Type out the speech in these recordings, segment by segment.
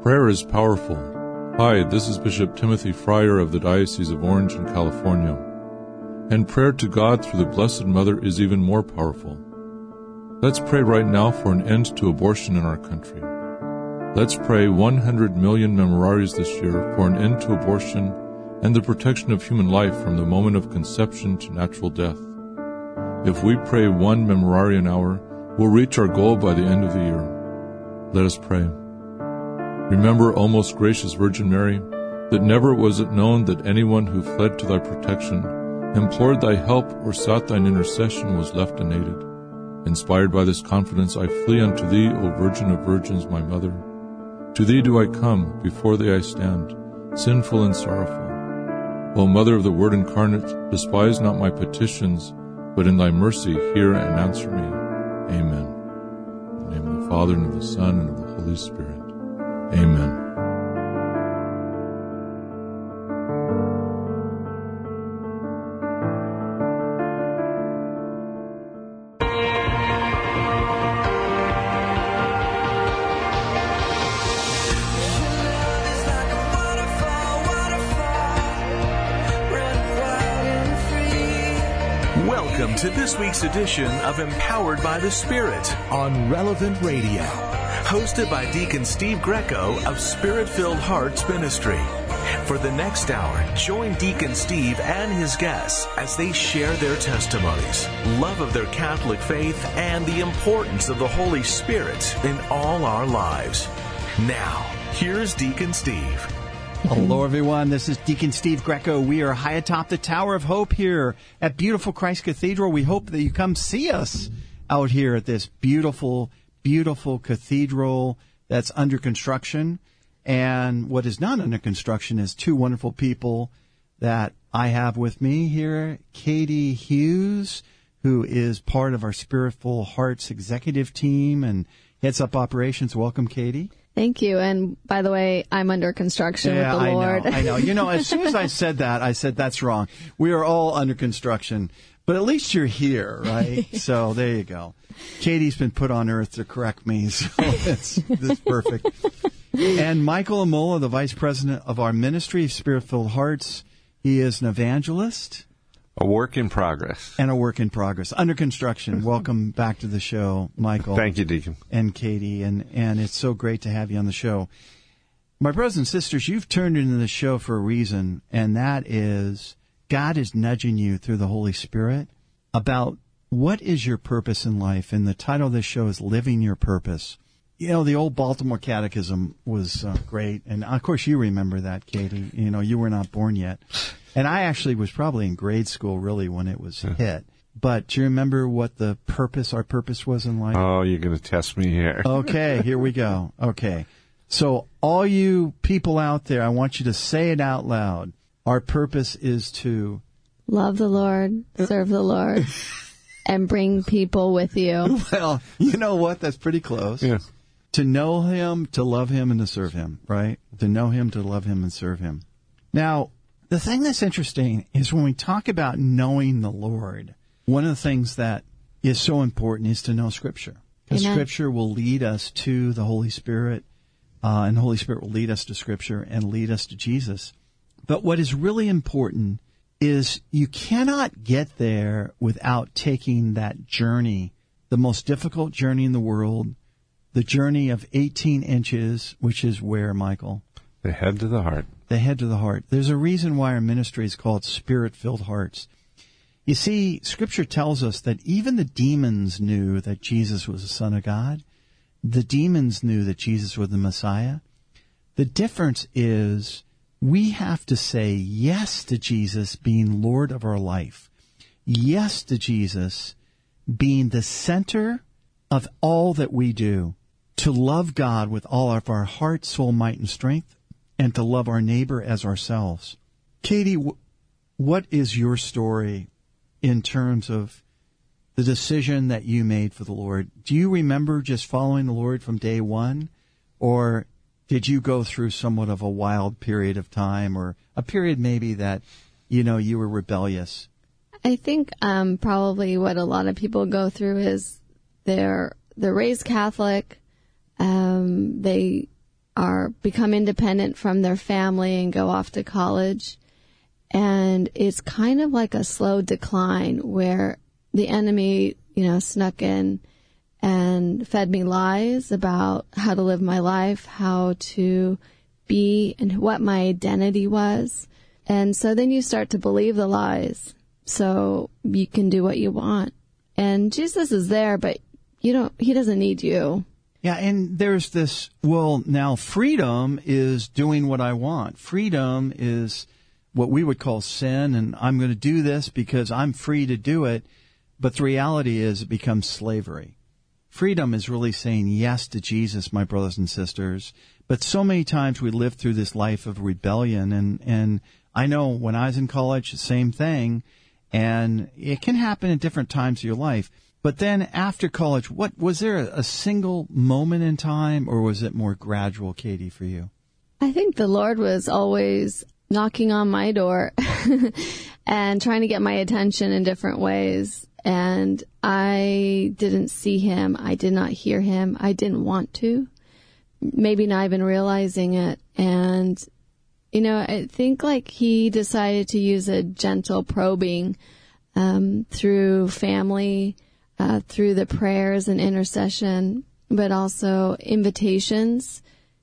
Prayer is powerful. Hi, this is Bishop Timothy Fryer of the Diocese of Orange in California. And prayer to God through the Blessed Mother is even more powerful. Let's pray right now for an end to abortion in our country. Let's pray 100 million memoraries this year for an end to abortion and the protection of human life from the moment of conception to natural death. If we pray 1 memorare an hour, we'll reach our goal by the end of the year. Let us pray. Remember, O most gracious Virgin Mary, that never was it known that anyone who fled to thy protection, implored thy help, or sought thine intercession was left unaided. Inspired by this confidence, I flee unto thee, O Virgin of Virgins, my Mother. To thee do I come, before thee I stand, sinful and sorrowful. O Mother of the Word incarnate, despise not my petitions, but in thy mercy hear and answer me. Amen. In the name of the Father, and of the Son, and of the Holy Spirit. Amen. Welcome to this week's edition of Empowered by the Spirit on Relevant Radio. Hosted by Deacon Steve Greco of Spirit-Filled Hearts Ministry. For the next hour, join Deacon Steve and his guests as they share their testimonies, love of their Catholic faith, and the importance of the Holy Spirit in all our lives. Now, here's Deacon Steve. Hello, everyone. This is Deacon Steve Greco. We are high atop the Tower of Hope here at beautiful Christ Cathedral. We hope that you come see us out here at this beautiful cathedral that's under construction. And what is not under construction is two wonderful people that I have with me here. Katie Hughes, who is part of our Spirit-Filled Hearts executive team and heads up operations. Welcome, Katie. Thank you. And by the way, I'm under construction with the Lord. I know. You know, as soon as I said that, I said, that's wrong. We are all under construction. But at least you're here, right? So there you go. Katie's been put on earth to correct me, so that's perfect. And Michael Amola, the vice president of our ministry of Spirit-Filled Hearts. He is an evangelist. A work in progress. And a work in progress. Under construction. Welcome back to the show, Michael. Thank you, Deacon. And Katie. And it's so great to have you on the show. My brothers and sisters, you've turned into the show for a reason, and that is God is nudging you through the Holy Spirit about what is your purpose in life. And the title of this show is Living Your Purpose. You know, the old Baltimore Catechism was great. And, of course, you remember that, Katie. You know, you were not born yet. And I actually was probably in grade school, really, when it was hit. But do you remember what our purpose was in life? Oh, you're going to test me here. Okay, here we go. Okay. So all you people out there, I want you to say it out loud. Our purpose is to love the Lord, serve the Lord, and bring people with you. Well, you know what? That's pretty close. Yeah. To know Him, to love Him, and to serve Him, right? To know Him, to love Him, and serve Him. Now, the thing that's interesting is when we talk about knowing the Lord, one of the things that is so important is to know Scripture. Because Scripture will lead us to the Holy Spirit, and the Holy Spirit will lead us to Scripture and lead us to Jesus. But what is really important is you cannot get there without taking that journey, the most difficult journey in the world, the journey of 18 inches, which is where, Michael? The head to the heart. The head to the heart. There's a reason why our ministry is called Spirit-Filled Hearts. You see, Scripture tells us that even the demons knew that Jesus was the Son of God. The demons knew that Jesus was the Messiah. The difference is we have to say yes to Jesus being Lord of our life. Yes to Jesus being the center of all that we do. To love God with all of our heart, soul, might, and strength. And to love our neighbor as ourselves. Katie, what is your story in terms of the decision that you made for the Lord? Do you remember just following the Lord from day one? Or did you go through somewhat of a wild period of time, or a period maybe that, you know, you were rebellious? I think probably what a lot of people go through is they're raised Catholic. They are become independent from their family and go off to college. And it's kind of like a slow decline where the enemy, snuck in and fed me lies about how to live my life, how to be, and what my identity was. And so then you start to believe the lies so you can do what you want. And Jesus is there, but he doesn't need you. Yeah, and there's this, now freedom is doing what I want. Freedom is what we would call sin, and I'm going to do this because I'm free to do it. But the reality is it becomes slavery. Freedom is really saying yes to Jesus, my brothers and sisters. But so many times we live through this life of rebellion, and I know when I was in college, the same thing, and it can happen at different times of your life. But then after college, was there a single moment in time, or was it more gradual, Katie, for you? I think the Lord was always knocking on my door and trying to get my attention in different ways. And I didn't see him. I did not hear him. I didn't want to. Maybe not even realizing it. And, I think he decided to use a gentle probing through family, through the prayers and intercession, but also invitations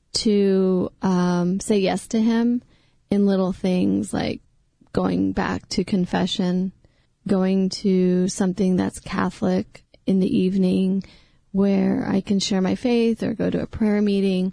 to say yes to him in little things like going back to confession, going to something that's Catholic in the evening where I can share my faith or go to a prayer meeting.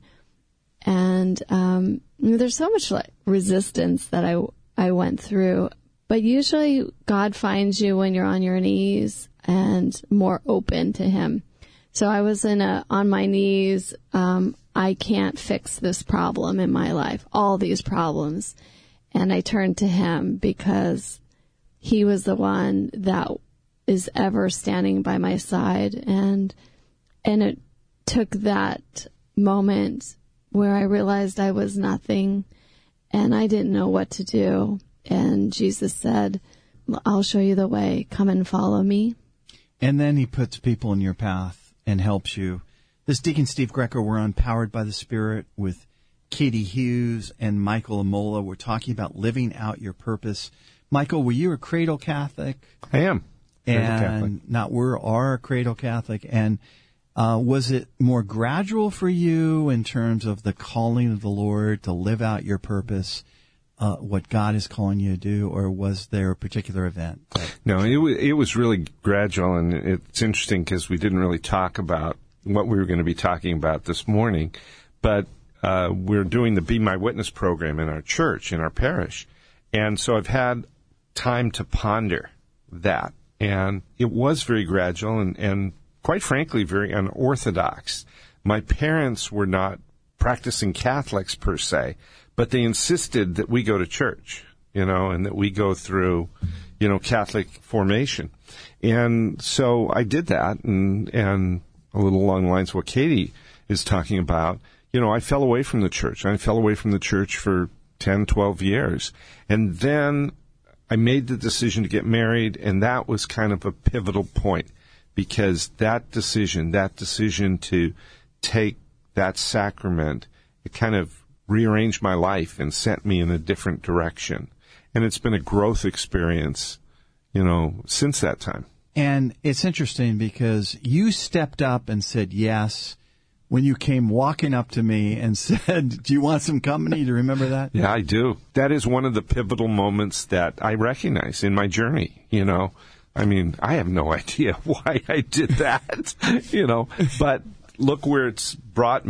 And there's so much resistance that I went through. But usually God finds you when you're on your knees and more open to him. So I was on my knees. I can't fix this problem in my life, all these problems. And I turned to him because he was the one that is ever standing by my side. And it took that moment where I realized I was nothing and I didn't know what to do. And Jesus said, I'll show you the way. Come and follow me. And then he puts people in your path and helps you. This Deacon Steve Greco, we're on Powered by the Spirit with Katie Hughes and Michael Amola. We're talking about living out your purpose. Michael, were you a cradle Catholic? I am. And are a cradle Catholic. And was it more gradual for you in terms of the calling of the Lord to live out your purpose, what God is calling you to do, or was there a particular event? No, it was really gradual, and it's interesting because we didn't really talk about what we were going to be talking about this morning, but we're doing the Be My Witness program in our church, in our parish, and so I've had time to ponder that, and it was very gradual and quite frankly, very unorthodox. My parents were not practicing Catholics per se, but they insisted that we go to church, and that we go through, Catholic formation. And so I did that, and a little along the lines of what Katie is talking about, I fell away from the church. I fell away from the church for 10, 12 years. And then I made the decision to get married, and that was kind of a pivotal point. Because that decision to take that sacrament, it kind of rearranged my life and sent me in a different direction. And it's been a growth experience, since that time. And it's interesting because you stepped up and said yes when you came walking up to me and said, do you want some company? Do you remember that? Yeah, I do. That is one of the pivotal moments that I recognize in my journey, I mean, I have no idea why I did that, but look where it's brought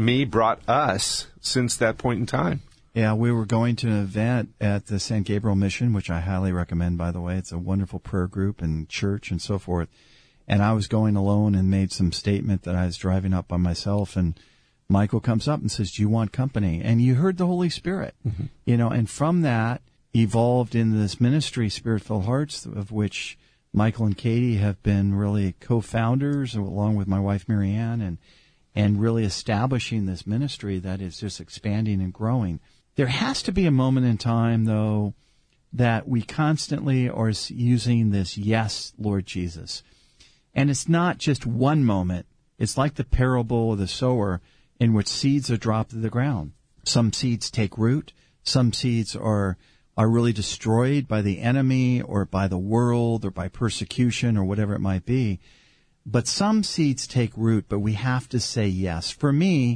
us since that point in time. Yeah, we were going to an event at the San Gabriel Mission, which I highly recommend, by the way. It's a wonderful prayer group and church and so forth. And I was going alone and made some statement that I was driving up by myself, and Michael comes up and says, do you want company? And you heard the Holy Spirit, and from that evolved into this ministry, Spirit-Filled Hearts, of which Michael and Katie have been really co-founders, along with my wife, Marianne, and really establishing this ministry that is just expanding and growing. There has to be a moment in time, though, that we constantly are using this, yes, Lord Jesus. And it's not just one moment. It's like the parable of the sower in which seeds are dropped to the ground. Some seeds take root. Some seeds are really destroyed by the enemy or by the world or by persecution or whatever it might be. But some seeds take root, but we have to say yes. For me,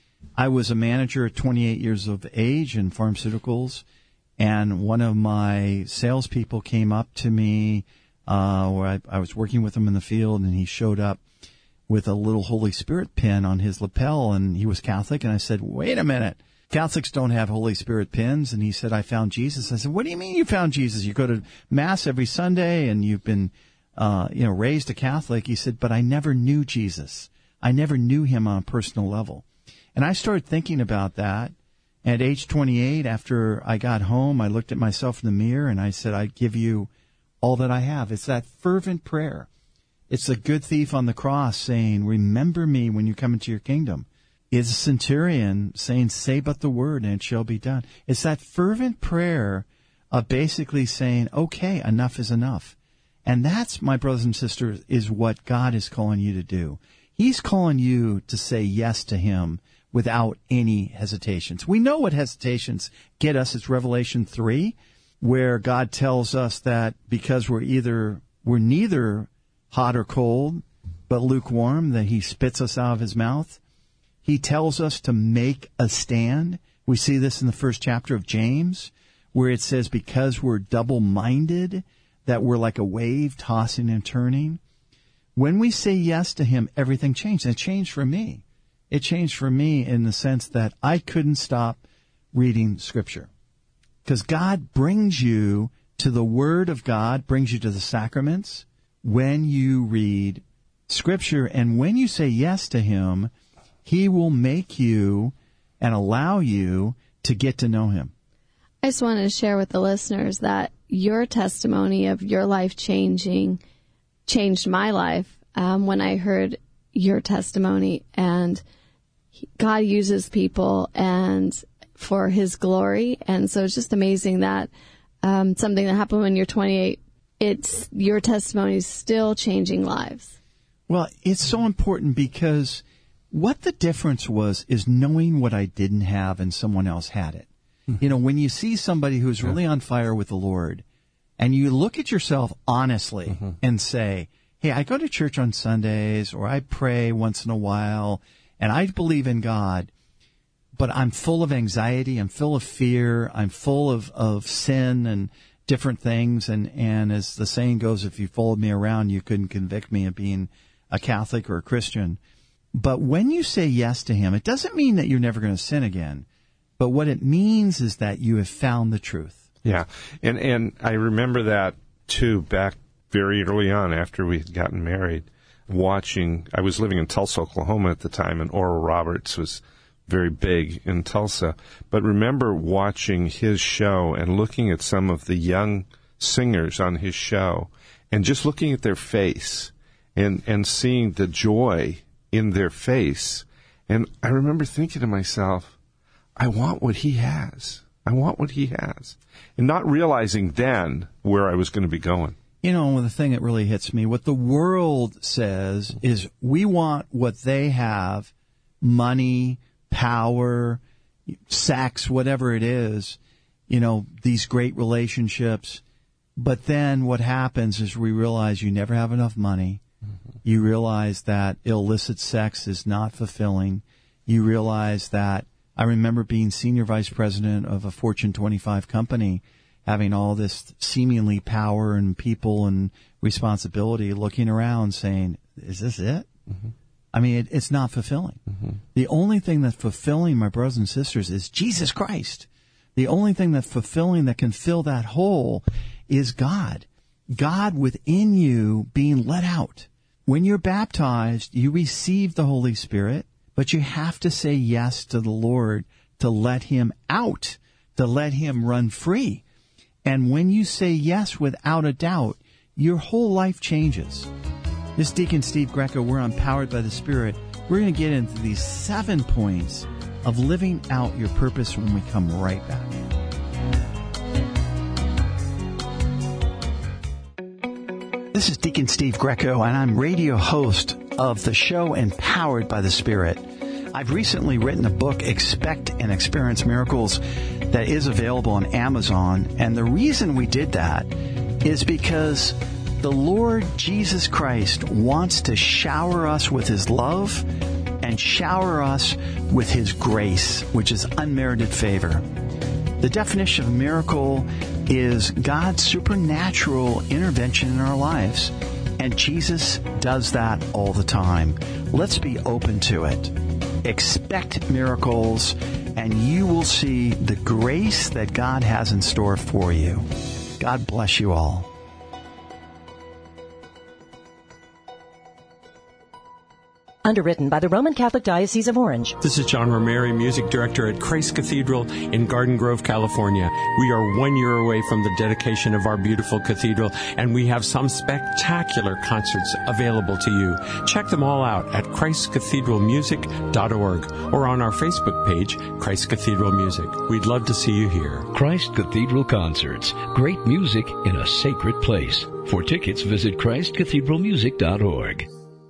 I was a manager at 28 years of age in pharmaceuticals, and one of my salespeople came up to me where I was working with him in the field, and he showed up with a little Holy Spirit pin on his lapel, and he was Catholic, and I said, wait a minute. Catholics don't have Holy Spirit pins. And he said, I found Jesus. I said, what do you mean you found Jesus? You go to Mass every Sunday and you've been, raised a Catholic. He said, but I never knew Jesus. I never knew him on a personal level. And I started thinking about that. At age 28, after I got home, I looked at myself in the mirror and I said, I give you all that I have. It's that fervent prayer. It's the good thief on the cross saying, remember me when you come into your kingdom. It's a centurion saying, say but the word and it shall be done. It's that fervent prayer of basically saying, okay, enough is enough. And that's, my brothers and sisters, is what God is calling you to do. He's calling you to say yes to him without any hesitations. We know what hesitations get us. It's Revelation 3, where God tells us that because we're neither hot or cold, but lukewarm, that he spits us out of his mouth. He tells us to make a stand. We see this in the first chapter of James, where it says because we're double-minded, that we're like a wave tossing and turning. When we say yes to him, everything changed. And it changed for me. It changed for me in the sense that I couldn't stop reading Scripture. Because God brings you to the Word of God, brings you to the sacraments when you read Scripture. And when you say yes to him, he will make you and allow you to get to know him. I just wanted to share with the listeners that your testimony of your life changed my life when I heard your testimony. And God uses people and for his glory. And so it's just amazing that something that happened when you're 28, your testimony is still changing lives. Well, it's so important because what the difference was is knowing what I didn't have and someone else had it. Mm-hmm. When you see somebody who's really on fire with the Lord and you look at yourself honestly and say, hey, I go to church on Sundays or I pray once in a while and I believe in God, but I'm full of anxiety, I'm full of fear, I'm full of sin and different things. And as the saying goes, if you followed me around, you couldn't convict me of being a Catholic or a Christian. But when you say yes to him, it doesn't mean that you're never going to sin again. But what it means is that you have found the truth. Yeah. And I remember that, too, back very early on after we had gotten married, I was living in Tulsa, Oklahoma at the time, and Oral Roberts was very big in Tulsa. But remember watching his show and looking at some of the young singers on his show and just looking at their face and seeing the joy in their face. And I remember thinking to myself, I want what he has. I want what he has. And not realizing then where I was going to be going. The thing that really hits me, what the world says is we want what they have, money, power, sex, whatever it is, these great relationships. But then what happens is we realize you never have enough money. You realize that illicit sex is not fulfilling. You realize that I remember being senior vice president of a Fortune 25 company, having all this seemingly power and people and responsibility, looking around saying, is this it? Mm-hmm. I mean, it's not fulfilling. Mm-hmm. The only thing that's fulfilling, my brothers and sisters, is Jesus Christ. The only thing that's fulfilling that can fill that hole is God. God within you being let out. When you're baptized, you receive the Holy Spirit, but you have to say yes to the Lord to let him out, to let him run free. And when you say yes without a doubt, your whole life changes. This is Deacon Steve Greco. We're empowered by the Spirit. We're going to get into these 7 points of living out your purpose when we come right back. This is Deacon Steve Greco, and I'm radio host of the show Empowered by the Spirit. I've recently written a book, Expect and Experience Miracles, that is available on Amazon. And the reason we did that is because the Lord Jesus Christ wants to shower us with His love and shower us with His grace, which is unmerited favor. The definition of miracle is God's supernatural intervention in our lives. And Jesus does that all the time. Let's be open to it. Expect miracles, and you will see the grace that God has in store for you. God bless you all. Underwritten by the Roman Catholic Diocese of Orange. This is John Romeri, Music Director at Christ Cathedral in Garden Grove, California. We are 1 year away from the dedication of our beautiful cathedral, and we have some spectacular concerts available to you. Check them all out at ChristCathedralMusic.org or on our Facebook page, Christ Cathedral Music. We'd love to see you here. Christ Cathedral Concerts. Great music in a sacred place. For tickets, visit ChristCathedralMusic.org.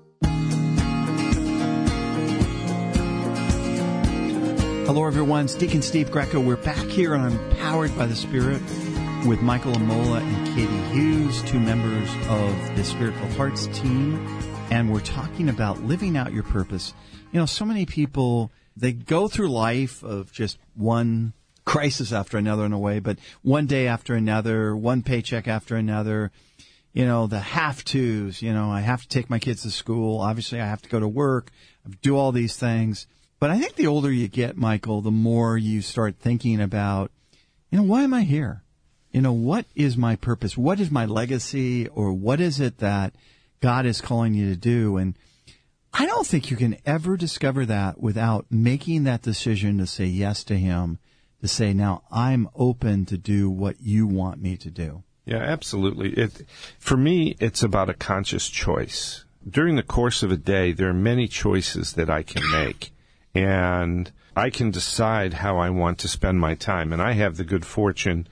Hello, everyone. It's Deacon Steve Greco. We're back here on Empowered by the Spirit with Michael Amola and Katie Hughes, two members of the Spirit-Filled Hearts team. And we're talking about living out your purpose. You know, so many people, they go through life of just one crisis after another in a way, but one day after another, one paycheck after another. You know, the have-tos. You know, I have to take my kids to school. Obviously, I have to go to work. I have to do all these things. But I think the older you get, Michael, the more you start thinking about, you know, why am I here? You know, what is my purpose? What is my legacy? Or what is it that God is calling you to do? And I don't think you can ever discover that without making that decision to say yes to Him, to say, now I'm open to do what you want me to do. Yeah, absolutely. For me, it's about a conscious choice. During the course of a day, there are many choices that I can make. And I can decide how I want to spend my time. And I have the good fortune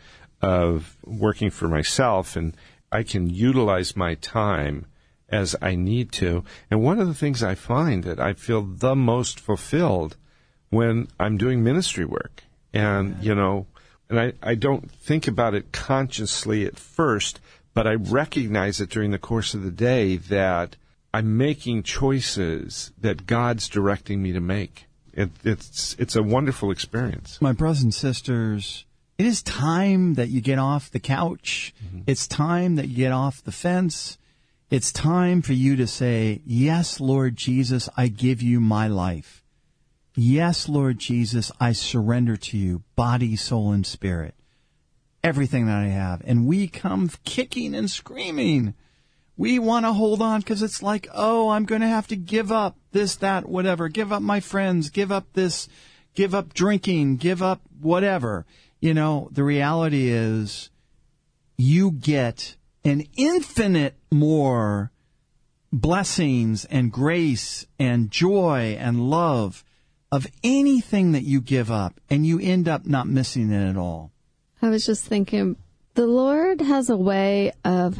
of working for myself, and I can utilize my time as I need to. And one of the things I find that I feel the most fulfilled when I'm doing ministry work. And, you know, and I don't think about it consciously at first, but I recognize it during the course of the day that I'm making choices that God's directing me to make. It's a wonderful experience. My brothers and sisters, it is time that you get off the couch. Mm-hmm. It's time that you get off the fence. It's time for you to say, yes, Lord Jesus, I give you my life. Yes, Lord Jesus, I surrender to you, body, soul, and spirit, everything that I have. And we come kicking and screaming. We want to hold on because it's like, oh, I'm going to have to give up this, that, whatever. Give up my friends. Give up this. Give up drinking. Give up whatever. You know, the reality is you get an infinite more blessings and grace and joy and love of anything that you give up, and you end up not missing it at all. I was just thinking, the Lord has a way of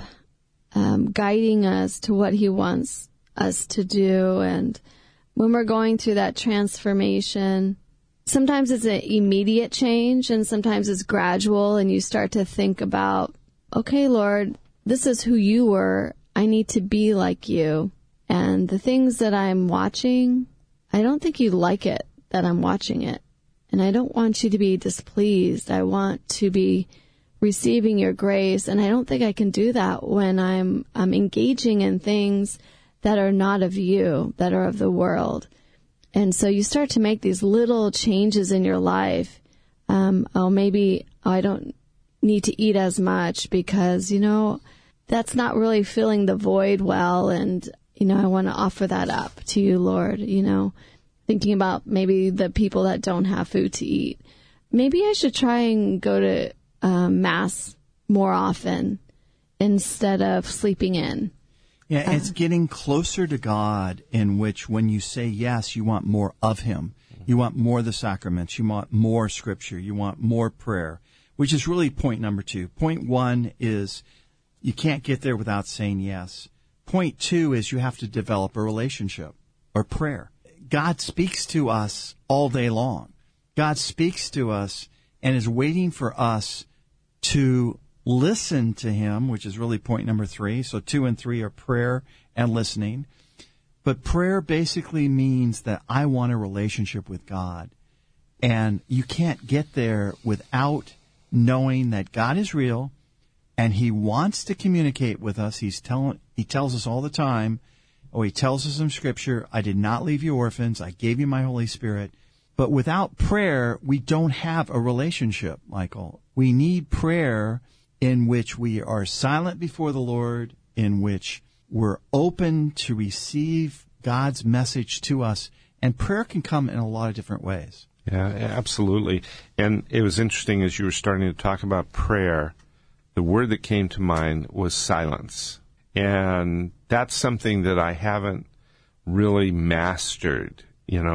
guiding us to what He wants us to do. And when we're going through that transformation, sometimes it's an immediate change and sometimes it's gradual, and you start to think about, okay, Lord, this is who you were. I need to be like you. And the things that I'm watching, I don't think you like it that I'm watching it. And I don't want you to be displeased. I want to be receiving your grace, and I don't think I can do that when I'm engaging in things that are not of you, that are of the world. And so you start to make these little changes in your life. Maybe I don't need to eat as much because, you know, that's not really filling the void well, and, you know, I want to offer that up to you, Lord, you know, thinking about maybe the people that don't have food to eat. Maybe I should try and go to Mass more often instead of sleeping in. Yeah, it's getting closer to God, in which when you say yes, you want more of Him. You want more of the sacraments. You want more Scripture. You want more prayer, which is really point number 2. Point 1 is you can't get there without saying yes. Point 2 is you have to develop a relationship or prayer. God speaks to us all day long. God speaks to us and is waiting for us to listen to him, which is really point number 3. So 2 and 3 are prayer and listening. But prayer basically means that I want a relationship with God. And you can't get there without knowing that God is real and he wants to communicate with us. He tells us all the time, he tells us in Scripture, I did not leave you orphans. I gave you my Holy Spirit. But without prayer, we don't have a relationship, Michael. We need prayer in which we are silent before the Lord, in which we're open to receive God's message to us. And prayer can come in a lot of different ways. Yeah, absolutely. And it was interesting as you were starting to talk about prayer, the word that came to mind was silence. And that's something that I haven't really mastered,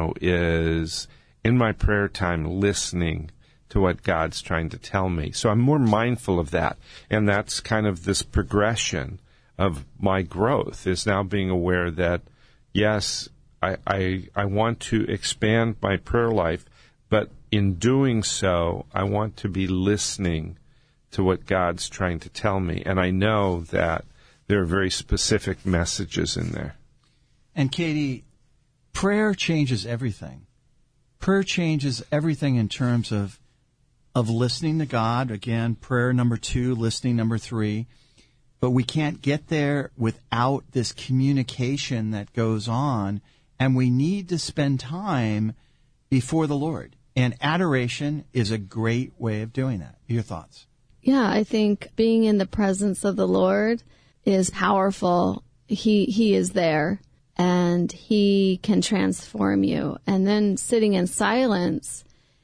is in my prayer time listening to what God's trying to tell me. So I'm more mindful of that. And that's kind of this progression of my growth, is now being aware that, yes, I want to expand my prayer life, but in doing so, I want to be listening to what God's trying to tell me. And I know that there are very specific messages in there. And Katie, prayer changes everything. Prayer changes everything in terms of listening to God. Again, prayer number 2, listening number 3. But we can't get there without this communication that goes on, and we need to spend time before the Lord. And adoration is a great way of doing that. Your thoughts? Yeah, I think being in the presence of the Lord is powerful. He is there, and he can transform you. And then sitting in silence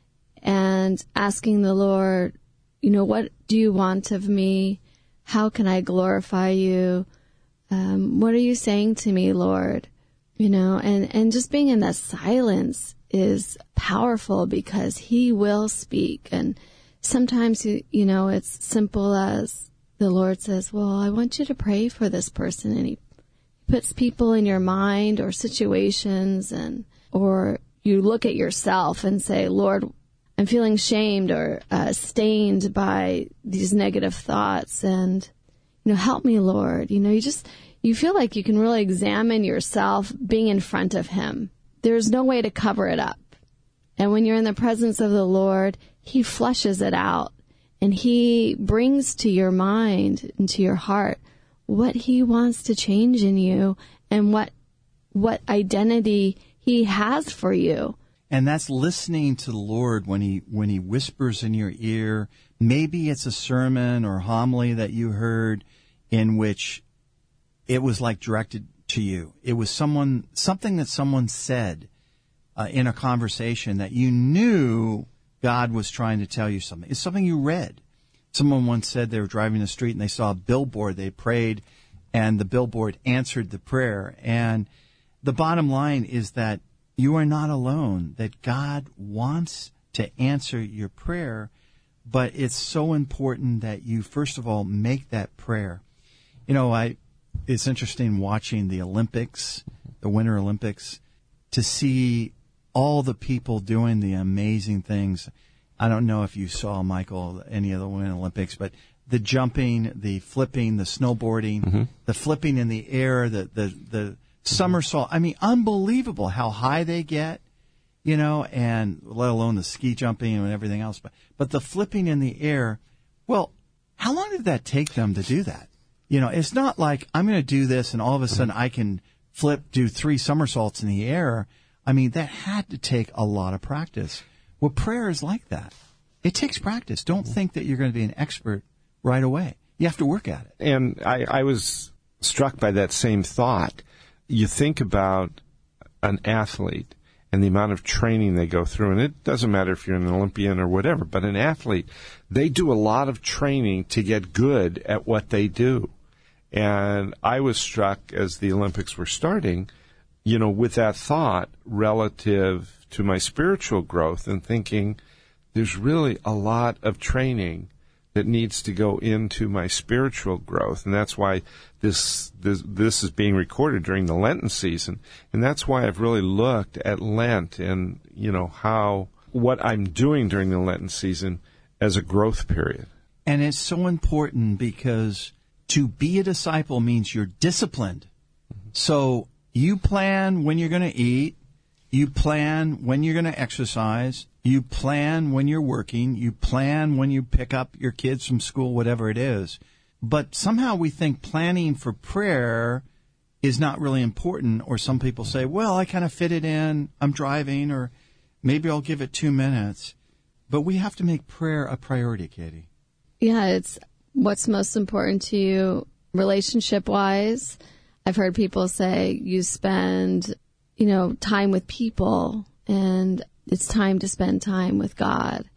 and asking the Lord, what do you want of me? How can I glorify you? What are you saying to me, Lord? And just being in that silence is powerful because he will speak. And sometimes, it's simple as the Lord says, well, I want you to pray for this person. And he puts people in your mind or situations, or you look at yourself and say, Lord, I'm feeling shamed or stained by these negative thoughts, and help me, Lord. You feel like you can really examine yourself being in front of him. There's no way to cover it up. And when you're in the presence of the Lord, he flushes it out, and he brings to your mind and to your heart what he wants to change in you and what identity he has for you. And that's listening to the Lord when he whispers in your ear. Maybe it's a sermon or homily that you heard in which it was like directed to you. It was something that someone said in a conversation that you knew God was trying to tell you something. It's something you read. Someone once said they were driving the street and they saw a billboard. They prayed, and the billboard answered the prayer. And the bottom line is that you are not alone, that God wants to answer your prayer, but it's so important that you, first of all, make that prayer. It's interesting watching the Olympics, the Winter Olympics, to see all the people doing the amazing things. I don't know if you saw, Michael, any of the Winter Olympics, but the jumping, the flipping, the snowboarding, the flipping in the air, the somersault. I mean, unbelievable how high they get, and let alone the ski jumping and everything else. But the flipping in the air, well, how long did that take them to do that? It's not like I'm going to do this and all of a sudden I can do 3 somersaults in the air. I mean, that had to take a lot of practice. Well, prayer is like that. It takes practice. Don't think that you're going to be an expert right away. You have to work at it. And I was struck by that same thought. You think about an athlete and the amount of training they go through, and it doesn't matter if you're an Olympian or whatever, but an athlete, they do a lot of training to get good at what they do. And I was struck as the Olympics were starting, with that thought relative to my spiritual growth and thinking there's really a lot of training that needs to go into my spiritual growth. And that's why this is being recorded during the Lenten season. And that's why I've really looked at Lent and, what I'm doing during the Lenten season as a growth period. And it's so important because to be a disciple means you're disciplined. So you plan when you're going to eat. You plan when you're going to exercise. You plan when you're working. You plan when you pick up your kids from school, whatever it is. But somehow we think planning for prayer is not really important. Or some people say, well, I kind of fit it in. I'm driving, or maybe I'll give it 2 minutes. But we have to make prayer a priority, Katie. Yeah, it's what's most important to you relationship-wise. I've heard people say you spend, time with people, and it's time to spend time with God,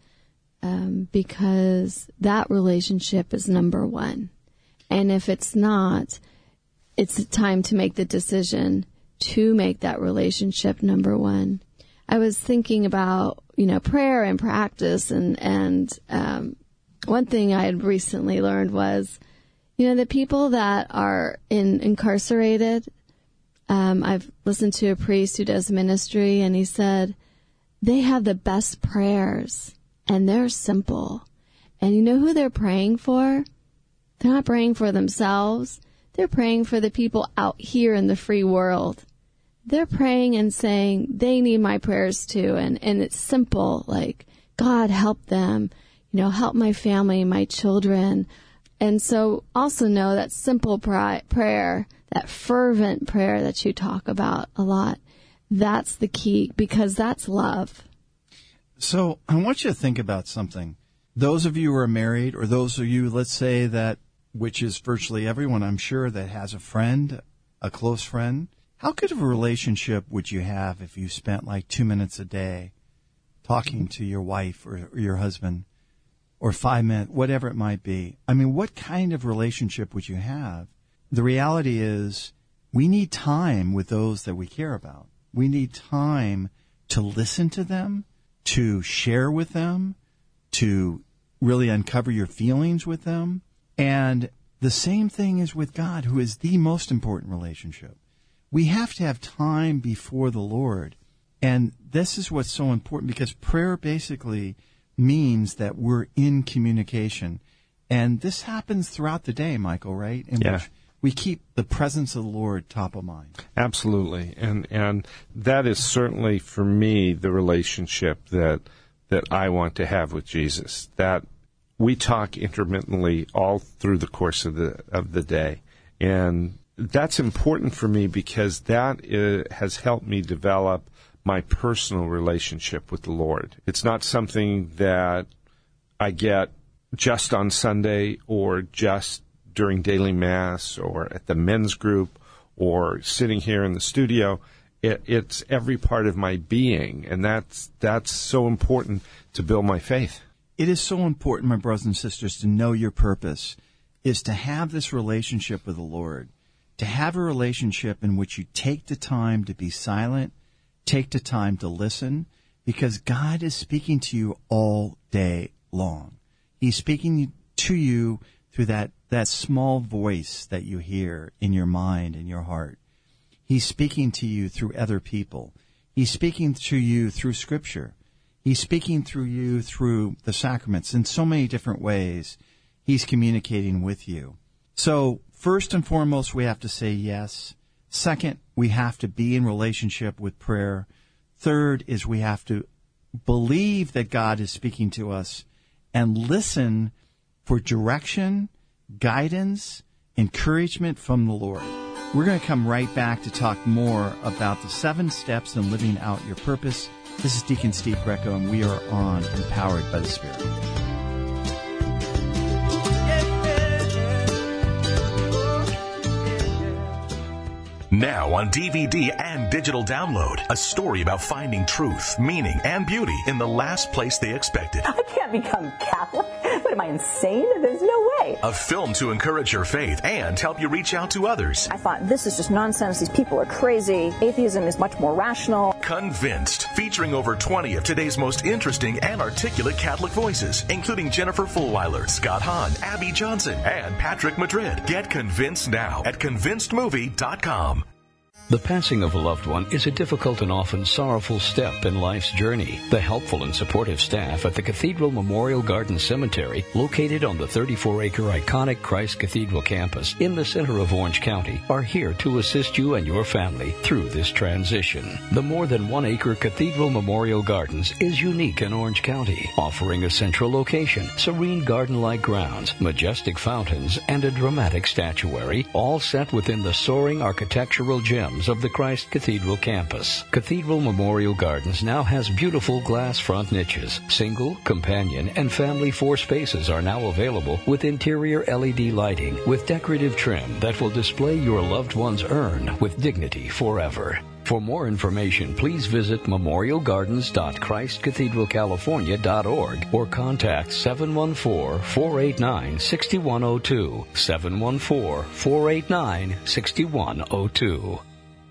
because that relationship is number one. And if it's not, it's time to make the decision to make that relationship number one. I was thinking about, prayer and practice, and one thing I had recently learned was, the people that are incarcerated, I've listened to a priest who does ministry, and he said they have the best prayers, and they're simple. And you know who they're praying for? They're not praying for themselves. They're praying for the people out here in the free world. They're praying and saying, they need my prayers too. And it's simple, like, God, help them, help my family, my children. And so also know that simple prayer, that fervent prayer that you talk about a lot, that's the key, because that's love. So I want you to think about something. Those of you who are married, or those of you, let's say that, which is virtually everyone, I'm sure, that has a friend, a close friend, how good of a relationship would you have if you spent like 2 minutes a day talking to your wife or your husband, or 5 minutes, whatever it might be? I mean, what kind of relationship would you have? The reality is we need time with those that we care about. We need time to listen to them, to share with them, to really uncover your feelings with them. And the same thing is with God, who is the most important relationship. We have to have time before the Lord. And this is what's so important, because prayer basically means that we're in communication. And this happens throughout the day, Michael, right? In which we keep the presence of the Lord top of mind. Absolutely. And that is certainly, for me, the relationship that I want to have with Jesus. That we talk intermittently all through the course of the day. And that's important for me, because that has helped me develop my personal relationship with the Lord. It's not something that I get just on Sunday, or just during daily Mass, or at the men's group, or sitting here in the studio. It's every part of my being, and that's so important to build my faith. It is so important, my brothers and sisters, to know your purpose is to have this relationship with the Lord, to have a relationship in which you take the time to be silent, take the time to listen, because God is speaking to you all day long. He's speaking to you through that small voice that you hear in your mind and your heart. He's speaking to you through other people. He's speaking to you through Scripture. He's speaking through you through the sacraments. In so many different ways, He's communicating with you. So first and foremost, we have to say yes. Second, we have to be in relationship with prayer. Third is we have to believe that God is speaking to us and listen for direction, guidance, encouragement from the Lord. We're going to come right back to talk more about the 7 steps in living out your purpose. This is Deacon Steve Greco, and we are on Empowered by the Spirit. Now on DVD and digital download, a story about finding truth, meaning, and beauty in the last place they expected. I can't become Catholic. What, am I insane? There's no way. A film to encourage your faith and help you reach out to others. I thought, this is just nonsense. These people are crazy. Atheism is much more rational. Convinced, featuring over 20 of today's most interesting and articulate Catholic voices, including Jennifer Fulweiler, Scott Hahn, Abby Johnson, and Patrick Madrid. Get Convinced now at convincedmovie.com. The passing of a loved one is a difficult and often sorrowful step in life's journey. The helpful and supportive staff at the Cathedral Memorial Garden Cemetery, located on the 34-acre iconic Christ Cathedral campus in the center of Orange County, are here to assist you and your family through this transition. The more than 1-acre Cathedral Memorial Gardens is unique in Orange County, offering a central location, serene garden-like grounds, majestic fountains, and a dramatic statuary, all set within the soaring architectural gems of the Christ Cathedral campus. Cathedral Memorial Gardens now has beautiful glass front niches. Single, companion, and family 4 spaces are now available with interior LED lighting with decorative trim that will display your loved one's urn with dignity forever. For more information, please visit memorialgardens.christcathedralcalifornia.org or contact 714-489-6102, 714-489-6102.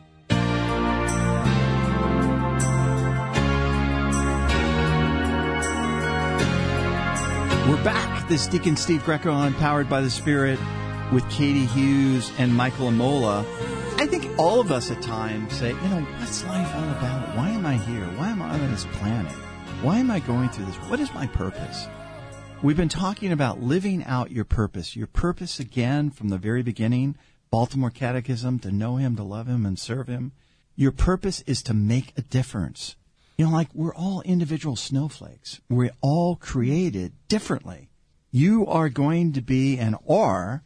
We're back. This is Deacon Steve Greco on Powered by the Spirit with Katie Hughes and Michael Amola. I think all of us at times say, what's life all about? Why am I here? Why am I on this planet? Why am I going through this? What is my purpose? We've been talking about living out your purpose. Your purpose, again, from the very beginning, Baltimore Catechism, to know Him, to love Him, and serve Him. Your purpose is to make a difference. We're all individual snowflakes. We're all created differently. You are going to be and are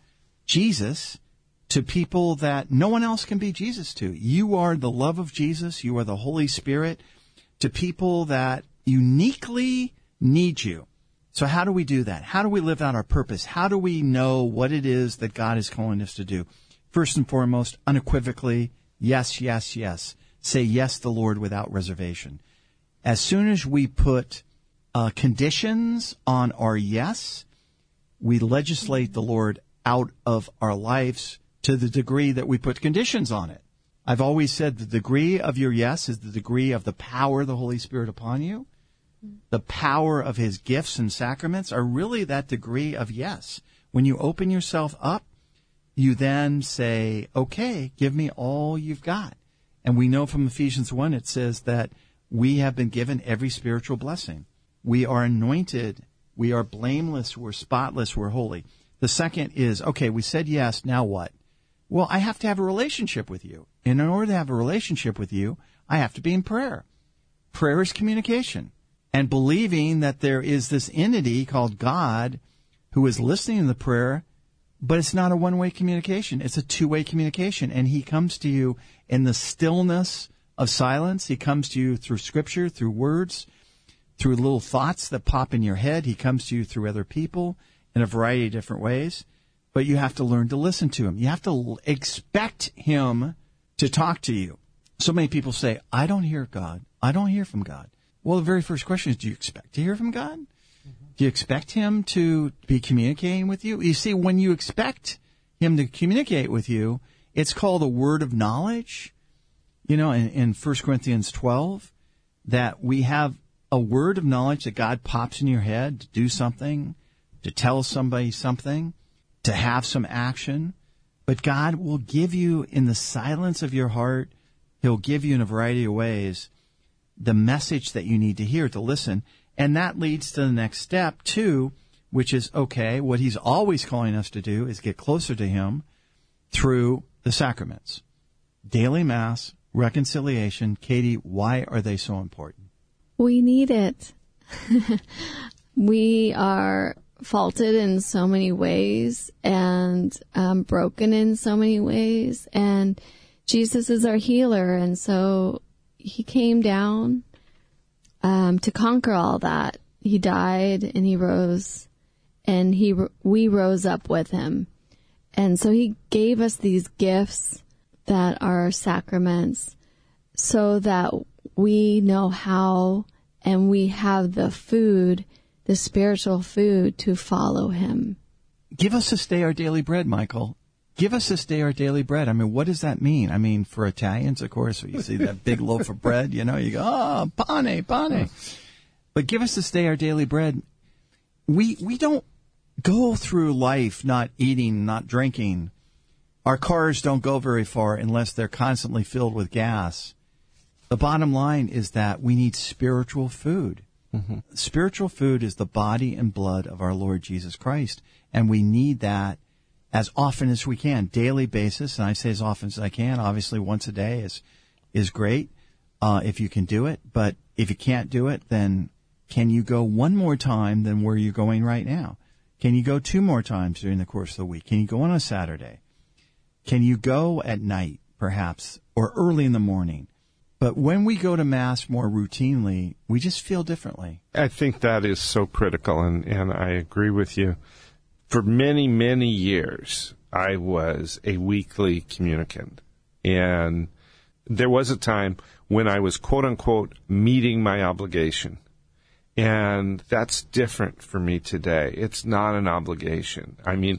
Jesus to people that no one else can be Jesus to. You are the love of Jesus. You are the Holy Spirit to people that uniquely need you. So how do we do that? How do we live out our purpose? How do we know what it is that God is calling us to do? First and foremost, unequivocally, yes, yes, yes. Say yes to the Lord without reservation. As soon as we put conditions on our yes, we legislate the Lord out of our lives to the degree that we put conditions on it. I've always said the degree of your yes is the degree of the power of the Holy Spirit upon you. The power of His gifts and sacraments are really that degree of yes. When you open yourself up, you then say, okay, give me all you've got. And we know from Ephesians 1, it says that we have been given every spiritual blessing. We are anointed. We are blameless. We're spotless. We're holy. The second is, okay, we said yes, now what? Well, I have to have a relationship with you. And in order to have a relationship with you, I have to be in prayer. Prayer is communication. And believing that there is this entity called God who is listening to the prayer, but it's not a one-way communication. It's a two-way communication. And He comes to you in the stillness of silence. He comes to you through Scripture, through words, through little thoughts that pop in your head. He comes to you through other people in a variety of different ways. But you have to learn to listen to Him. You have to expect Him to talk to you. So many people say, I don't hear God. I don't hear from God. Well, the very first question is, do you expect to hear from God? Do you expect Him to be communicating with you? You see, when you expect Him to communicate with you, it's called a word of knowledge. In 1 Corinthians 12, that we have a word of knowledge that God pops in your head to do something, to tell somebody something, to have some action. But God will give you in the silence of your heart, He'll give you in a variety of ways the message that you need to hear, to listen. And that leads to the next step, too, which is, okay, what He's always calling us to do is get closer to Him through the sacraments. Daily Mass, reconciliation. Katie, why are they so important? We need it. We are faulted in so many ways and broken in so many ways. And Jesus is our healer. And so He came down to conquer all that. He died and He rose, and we rose up with Him. And so He gave us these gifts that are sacraments so that we know how and we have the food, the spiritual food to follow him. Give us this day our daily bread, Michael. Give us this day our daily bread. I mean, what does that mean? I mean, for Italians, of course, you see that big loaf of bread, you go, pane. But give us this day our daily bread. We don't go through life not eating, not drinking. Our cars don't go very far unless they're constantly filled with gas. The bottom line is that we need spiritual food. Mm-hmm. Spiritual food is the body and blood of our Lord Jesus Christ, and we need that as often as we can, daily basis. And I say as often as I can. Obviously, once a day is great if you can do it. But if you can't do it, then can you go one more time than where you're going right now? Can you go 2 more times during the course of the week? Can you go on a Saturday? Can you go at night, perhaps, or early in the morning? But when we go to Mass more routinely, we just feel differently. I think that is so critical, and I agree with you. For many, many years, I was a weekly communicant. And there was a time when I was, quote-unquote, meeting my obligation. And that's different for me today. It's not an obligation. I mean,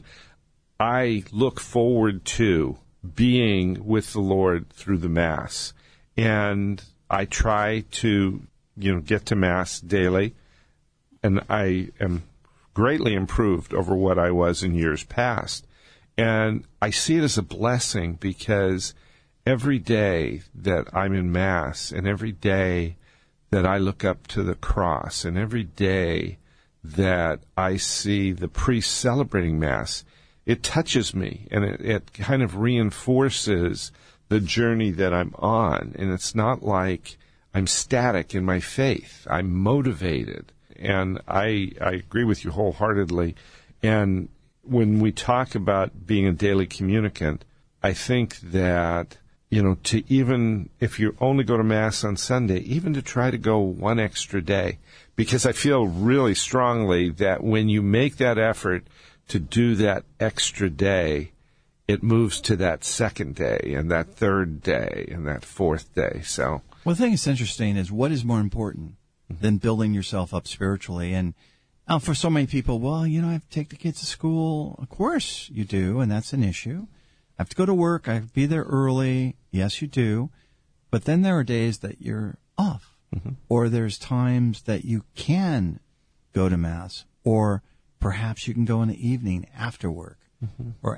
I look forward to being with the Lord through the Mass. And I try to, get to Mass daily. And I am greatly improved over what I was in years past. And I see it as a blessing because every day that I'm in Mass and every day that I look up to the cross and every day that I see the priest celebrating Mass, it touches me and it kind of reinforces the journey that I'm on. And it's not like I'm static in my faith. I'm motivated. And I agree with you wholeheartedly. And when we talk about being a daily communicant, I think that, to even, if you only go to Mass on Sunday, even to try to go one extra day, because I feel really strongly that when you make that effort to do that extra day, it moves to that second day and that third day and that fourth day. So, well, the thing that's interesting is what is more important than building yourself up spiritually. And for so many people, well, I have to take the kids to school. Of course you do, and that's an issue. I have to go to work. I have to be there early. Yes, you do. But then there are days that you're off, or there's times that you can go to Mass, or perhaps you can go in the evening after work, or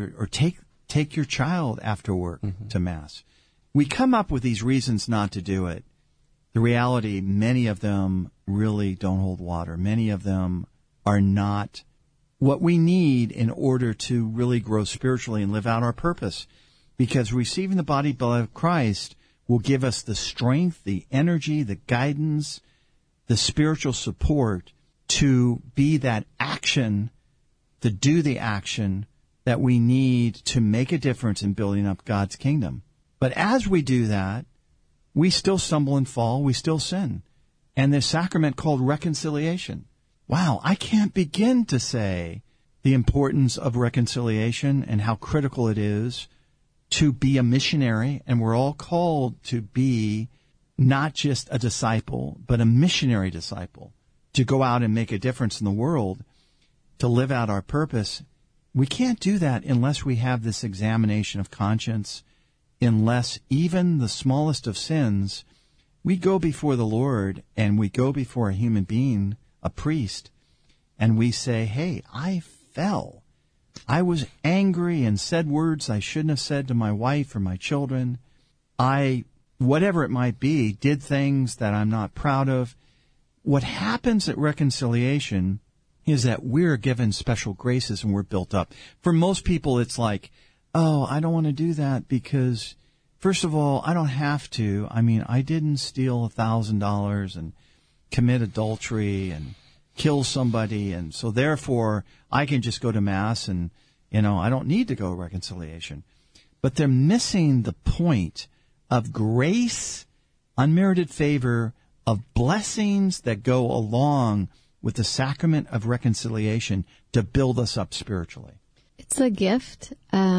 take your child after work to Mass. We come up with these reasons not to do it. The reality, many of them really don't hold water. Many of them are not what we need in order to really grow spiritually and live out our purpose. Because receiving the body and blood of Christ will give us the strength, the energy, the guidance, the spiritual support to be that action, to do the action that we need to make a difference in building up God's kingdom. But as we do that, we still stumble and fall. We still sin. And this sacrament called reconciliation. Wow, I can't begin to say the importance of reconciliation and how critical it is to be a missionary. And we're all called to be not just a disciple, but a missionary disciple, to go out and make a difference in the world, to live out our purpose. We can't do that unless we have this examination of conscience, unless even the smallest of sins, we go before the Lord and we go before a human being, a priest, and we say, hey, I fell. I was angry and said words I shouldn't have said to my wife or my children. I, whatever it might be, did things that I'm not proud of. What happens at reconciliation is that we're given special graces and we're built up. For most people, it's like, oh, I don't want to do that because, first of all, I don't have to. I mean, I didn't steal $1,000 and commit adultery and kill somebody, and so therefore I can just go to Mass and, I don't need to go to reconciliation. But they're missing the point of grace, unmerited favor, of blessings that go along with the sacrament of reconciliation to build us up spiritually. It's a gift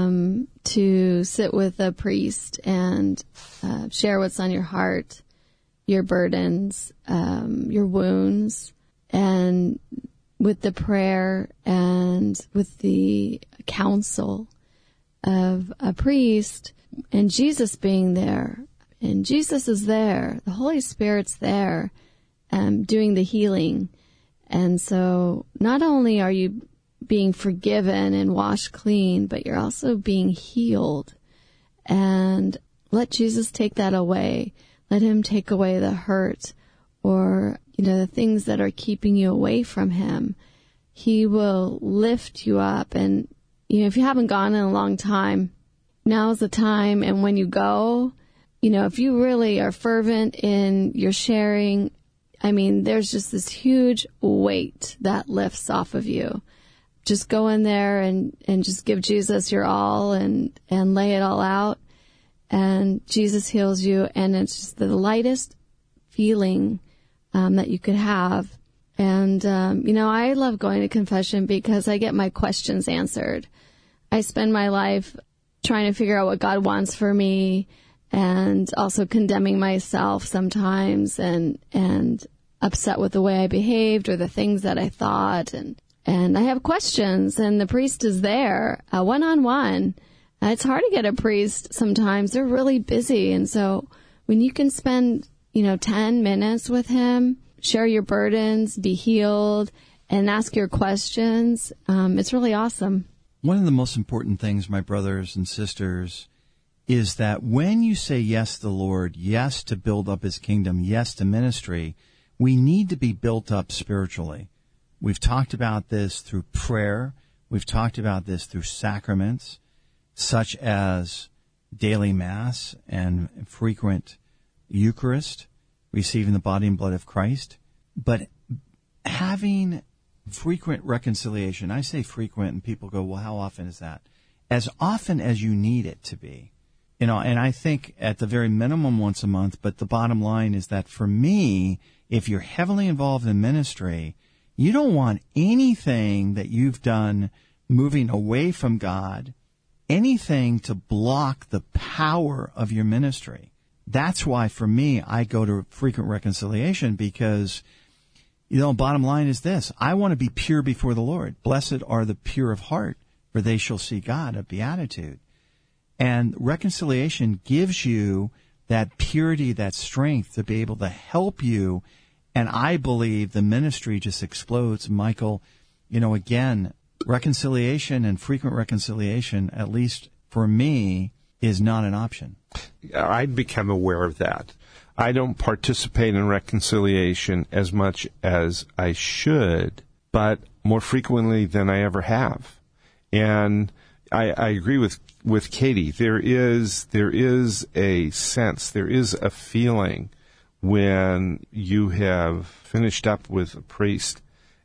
to sit with a priest and share what's on your heart, your burdens, your wounds, and with the prayer and with the counsel of a priest, and Jesus being there. And Jesus is there. The Holy Spirit's there doing the healing. And so not only are you being forgiven and washed clean, but you're also being healed. And let Jesus take that away. Let him take away the hurt or, the things that are keeping you away from him. He will lift you up. And, if you haven't gone in a long time, now's the time. And when you go, if you really are fervent in your sharing, there's just this huge weight that lifts off of you. Just go in there and just give Jesus your all and lay it all out. And Jesus heals you. And it's just the lightest feeling that you could have. And, I love going to confession because I get my questions answered. I spend my life trying to figure out what God wants for me and also condemning myself sometimes and upset with the way I behaved or the things that I thought. And I have questions, and the priest is there, one-on-one. It's hard to get a priest sometimes. They're really busy. And so when you can spend, 10 minutes with him, share your burdens, be healed, and ask your questions, it's really awesome. One of the most important things, my brothers and sisters, is that when you say yes to the Lord, yes to build up his kingdom, yes to ministry, we need to be built up spiritually. We've talked about this through prayer. We've talked about this through sacraments, such as daily Mass and frequent Eucharist, receiving the body and blood of Christ. But having frequent reconciliation, I say frequent, and people go, well, how often is that? As often as you need it to be. And I think at the very minimum once a month, but the bottom line is that for me, if you're heavily involved in ministry, you don't want anything that you've done moving away from God, anything to block the power of your ministry. That's why, for me, I go to frequent reconciliation because, bottom line is this. I want to be pure before the Lord. Blessed are the pure of heart, for they shall see God, a beatitude. And reconciliation gives you that purity, that strength to be able to help you. And I believe the ministry just explodes. Michael, again, reconciliation and frequent reconciliation, at least for me, is not an option. I've become aware of that. I don't participate in reconciliation as much as I should, but more frequently than I ever have. And I agree with Katie. There is a sense, there is a feeling when you have finished up with a priest,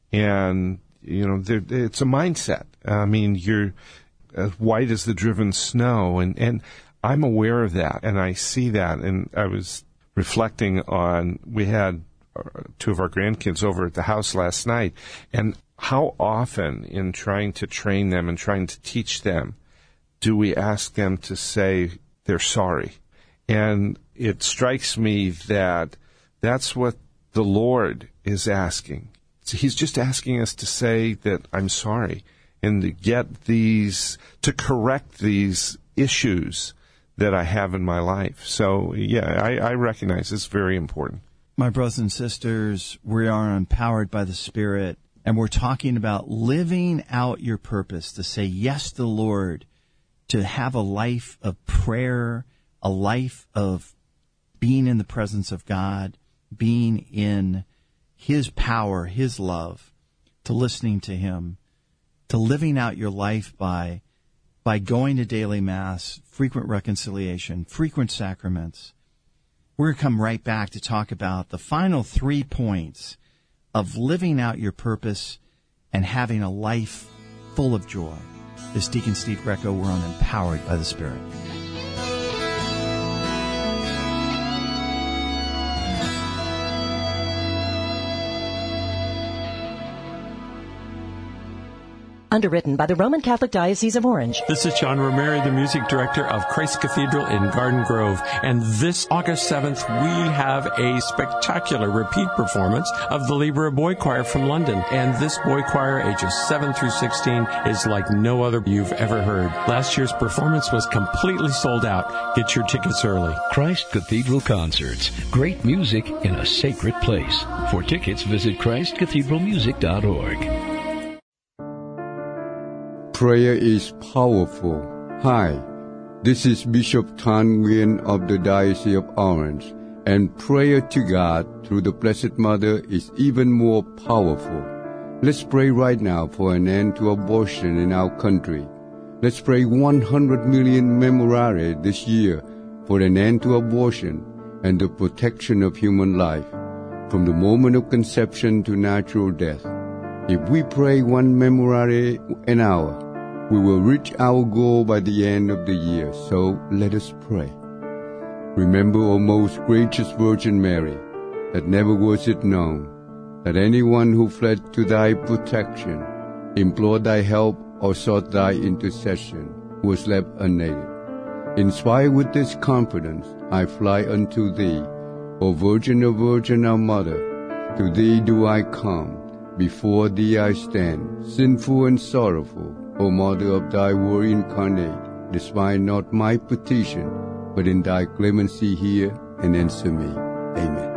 and it's a mindset. You're as white as the driven snow, and I'm aware of that, and I see that. And I was reflecting on, we had two of our grandkids over at the house last night, and how often in trying to train them and trying to teach them do we ask them to say they're sorry? And it strikes me that that's what the Lord is asking. He's just asking us to say that I'm sorry and to get to correct these issues that I have in my life. So, I recognize it's very important. My brothers and sisters, we are empowered by the Spirit, and we're talking about living out your purpose, to say yes to the Lord, to have a life of prayer, a life of being in the presence of God, being in his power, his love, to listening to him, to living out your life by going to daily Mass, frequent reconciliation, frequent sacraments. We're going to come right back to talk about the final 3 points of living out your purpose and having a life full of joy. This is Deacon Steve Greco. We're on Empowered by the Spirit. Underwritten by the Roman Catholic Diocese of Orange. This is John Romero, the music director of Christ Cathedral in Garden Grove. And this August 7th, we have a spectacular repeat performance of the Libra Boy Choir from London. And this boy choir, ages 7 through 16, is like no other you've ever heard. Last year's performance was completely sold out. Get your tickets early. Christ Cathedral Concerts. Great music in a sacred place. For tickets, visit ChristCathedralMusic.org. Prayer is powerful. Hi, this is Bishop Tan Nguyen of the Diocese of Orange, and prayer to God through the Blessed Mother is even more powerful. Let's pray right now for an end to abortion in our country. Let's pray 100 million memorare this year for an end to abortion and the protection of human life, from the moment of conception to natural death. If we pray one memorare an hour, we will reach our goal by the end of the year, so let us pray. Remember, O most gracious Virgin Mary, that never was it known that anyone who fled to thy protection, implored thy help, or sought thy intercession was left unaided. Inspired with this confidence, I fly unto thee, O Virgin of Virgin, our Mother. To thee do I come, before thee I stand, sinful and sorrowful. O Mother of thy Word incarnate, despise not my petition, but in thy clemency hear and answer me. Amen.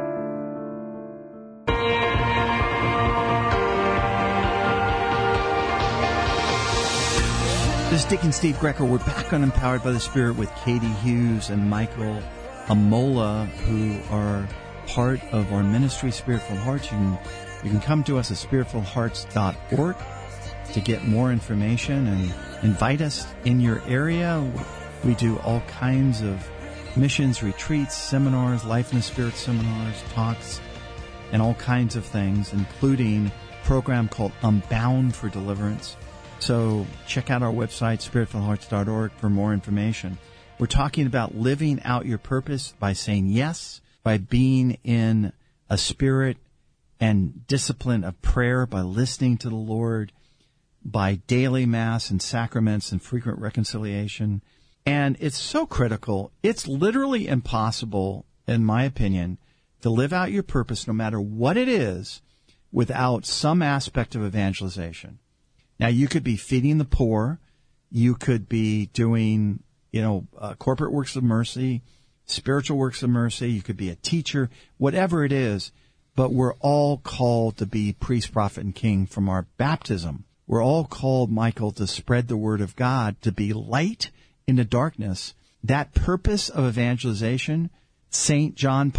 This is Deacon Steve Greco. We're back on Empowered by the Spirit with Katie Hughes and Michael Amola, who are part of our ministry, Spiritful Hearts. You can come to us at spiritfulhearts.org to get more information and invite us in your area. We do all kinds of missions, retreats, seminars, Life in the Spirit seminars, talks, and all kinds of things, including a program called Unbound for Deliverance. So check out our website, spiritfulhearts.org, for more information. We're talking about living out your purpose by saying yes, by being in a spirit and discipline of prayer, by listening to the Lord, by daily Mass and sacraments and frequent reconciliation. And it's so critical. It's literally impossible, in my opinion, to live out your purpose, no matter what it is, without some aspect of evangelization. Now, you could be feeding the poor. You could be doing, corporate works of mercy, spiritual works of mercy. You could be a teacher, whatever it is. But we're all called to be priest, prophet, and king from our baptism. We're all called, Michael, to spread the word of God, to be light in the darkness. That purpose of evangelization, St. Pope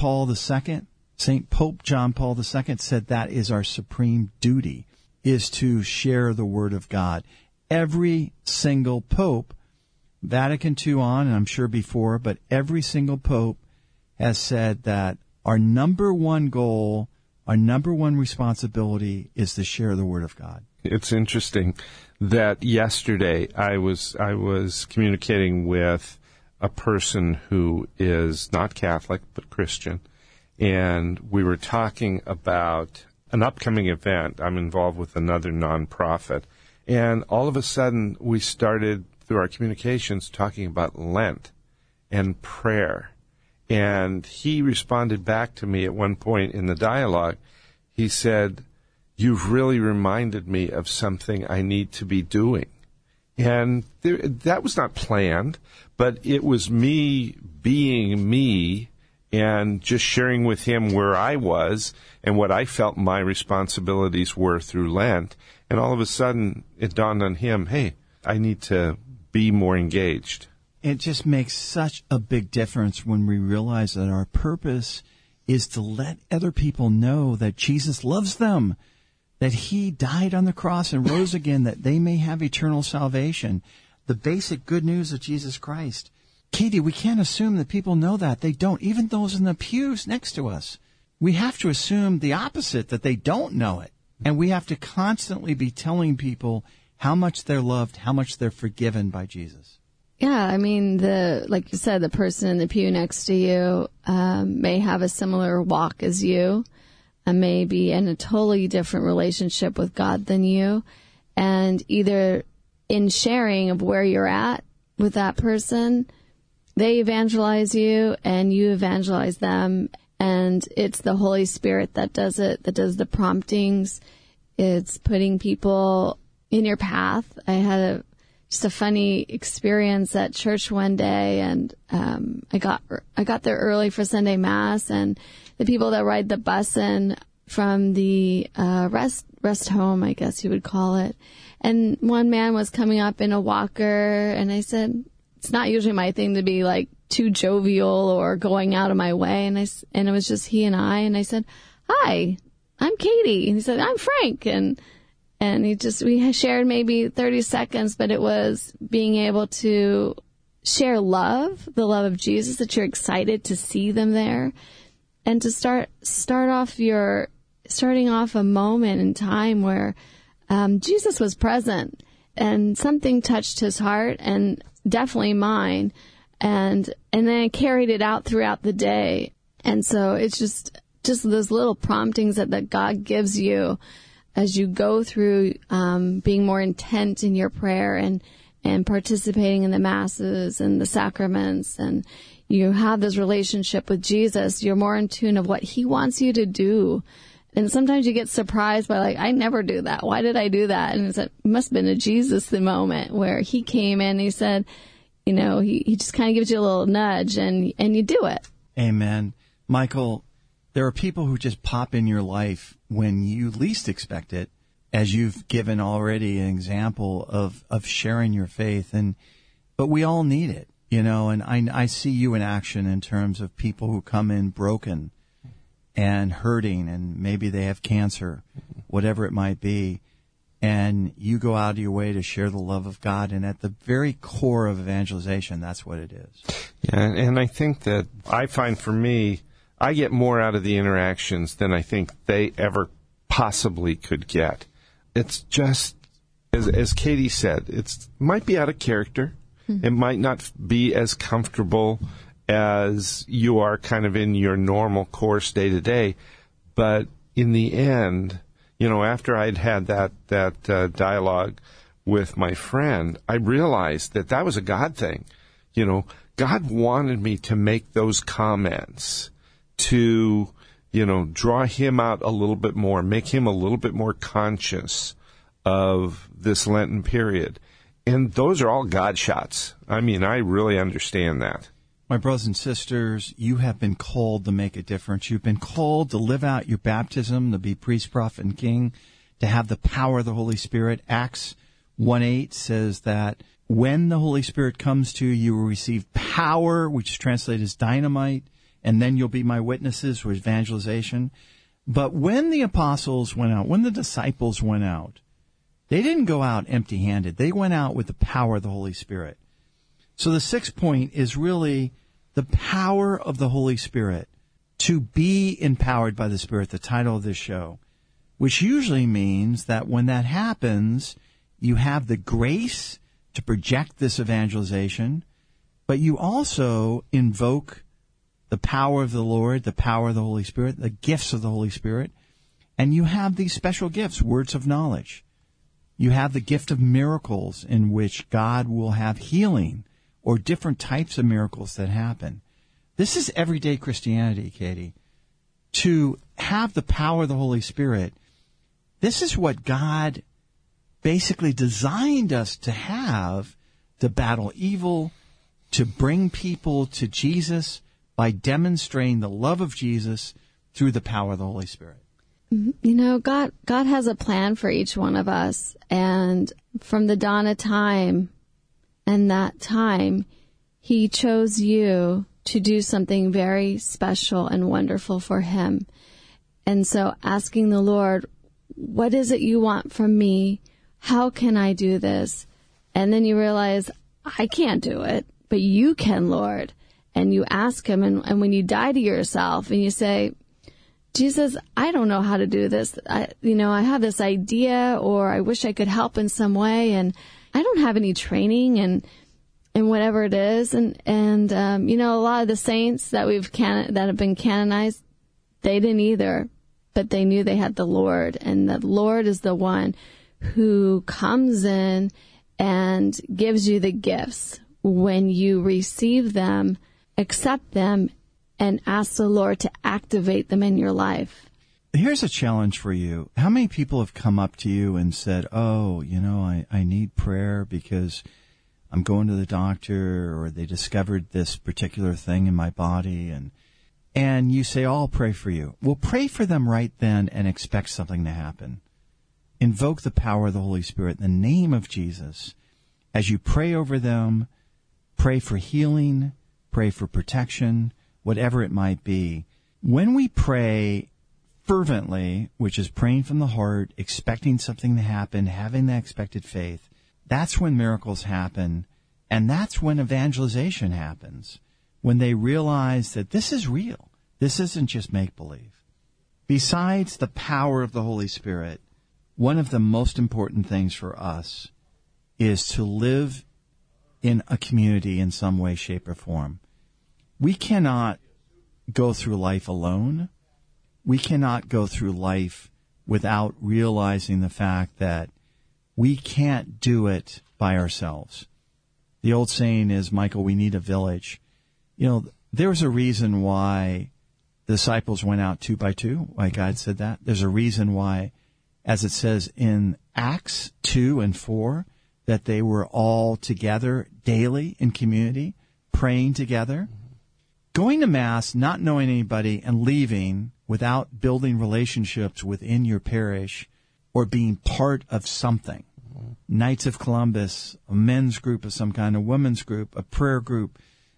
John Paul II said that is our supreme duty, is to share the word of God. Every single pope, Vatican II on, and I'm sure before, but every single pope has said that our number one goal, our number one responsibility is to share the word of God. It's interesting that yesterday I was communicating with a person who is not Catholic but Christian, and we were talking about an upcoming event. I'm involved with another nonprofit, and all of a sudden we started through our communications talking about Lent and prayer. And he responded back to me at one point in the dialogue. He said, "You've really reminded me of something I need to be doing." And that was not planned, but it was me being me and just sharing with him where I was and what I felt my responsibilities were through Lent. And all of a sudden, it dawned on him, hey, I need to be more engaged. It just makes such a big difference when we realize that our purpose is to let other people know that Jesus loves them, that he died on the cross and rose again, that they may have eternal salvation. The basic good news of Jesus Christ. Katie, we can't assume that people know that. They don't. Even those in the pews next to us. We have to assume the opposite, that they don't know it. And we have to constantly be telling people how much they're loved, how much they're forgiven by Jesus. Yeah, I mean, like you said, the person in the pew next to you may have a similar walk as you, and may be in a totally different relationship with God than you. And either in sharing of where you're at with that person, they evangelize you and you evangelize them. And it's the Holy Spirit that does it, that does the promptings. It's putting people in your path. I had just a funny experience at church one day, and I got there early for Sunday Mass, and the people that ride the bus in from the rest home, I guess you would call it, and one man was coming up in a walker, and I said, it's not usually my thing to be like too jovial or going out of my way, and it was just he and I said, "Hi, I'm Katie," and he said, "I'm Frank," and we shared maybe 30 seconds, but it was being able to share love, the love of Jesus, that you're excited to see them there, and to starting off a moment in time where Jesus was present, and something touched his heart, and definitely mine, and then I carried it out throughout the day. And so it's just those little promptings that God gives you as you go through being more intent in your prayer and participating in the masses and the sacraments, and you have this relationship with Jesus. You're more in tune of what he wants you to do. And sometimes you get surprised by, like, I never do that. Why did I do that? And it must have been a Jesus the moment where he came in and he said, he just kind of gives you a little nudge, and you do it. Amen. Michael, there are people who just pop in your life when you least expect it, as you've given already an example of sharing your faith. But we all need it, and I see you in action in terms of people who come in broken and hurting, and maybe they have cancer, whatever it might be, and you go out of your way to share the love of God. And at the very core of evangelization, that's what it is. Yeah, and I think that I find for me, I get more out of the interactions than I think they ever possibly could get. It's just, as Katie said, it might be out of character. Mm-hmm. It might not be as comfortable as you are kind of in your normal course day to day. But in the end, after I'd had that dialogue with my friend, I realized that was a God thing. God wanted me to make those comments to, draw him out a little bit more, make him a little bit more conscious of this Lenten period. And those are all God shots. I mean, I really understand that. My brothers and sisters, you have been called to make a difference. You've been called to live out your baptism, to be priest, prophet, and king, to have the power of the Holy Spirit. Acts 1:8 says that when the Holy Spirit comes to you, you will receive power, which is translated as dynamite, and then you'll be my witnesses, or evangelization. But when the apostles went out, when the disciples went out, they didn't go out empty-handed. They went out with the power of the Holy Spirit. So the sixth point is really the power of the Holy Spirit, to be empowered by the Spirit, the title of this show, which usually means that when that happens, you have the grace to project this evangelization, but you also invoke the power of the Lord, the power of the Holy Spirit, the gifts of the Holy Spirit, and you have these special gifts, words of knowledge. You have the gift of miracles, in which God will have healing or different types of miracles that happen. This is everyday Christianity, Katie. To have the power of the Holy Spirit, this is what God basically designed us to have, to battle evil, to bring people to Jesus by demonstrating the love of Jesus through the power of the Holy Spirit. God has a plan for each one of us, and from the dawn of time, and that time, he chose you to do something very special and wonderful for him. And so asking the Lord, what is it you want from me? How can I do this? And then you realize, I can't do it, but you can, Lord. And you ask him, and when you die to yourself and you say, Jesus, I don't know how to do this. I have this idea, or I wish I could help in some way, and I don't have any training and whatever it is. And a lot of the saints that that have been canonized, they didn't either, but they knew they had the Lord, and the Lord is the one who comes in and gives you the gifts. When you receive them, accept them, and ask the Lord to activate them in your life. Here's a challenge for you. How many people have come up to you and said, oh, I need prayer because I'm going to the doctor, or they discovered this particular thing in my body, and you say, oh, I'll pray for you. Well, pray for them right then and expect something to happen. Invoke the power of the Holy Spirit in the name of Jesus. As you pray over them, pray for healing, pray for protection, whatever it might be. When we pray fervently, which is praying from the heart, expecting something to happen, having that expected faith, that's when miracles happen, and that's when evangelization happens, when they realize that this is real. This isn't just make-believe. Besides the power of the Holy Spirit, one of the most important things for us is to live in a community in some way, shape, or form. We cannot go through life alone. We cannot go through life without realizing the fact that we can't do it by ourselves. The old saying is, Michael, we need a village. There's a reason why the disciples went out 2 by 2, why God said that. There's a reason why, as it says in Acts 2 and 4, that they were all together daily in community, praying together. Going to Mass, not knowing anybody, and leaving without building relationships within your parish or being part of something. Knights of Columbus, a men's group of some kind, a women's group, a prayer group,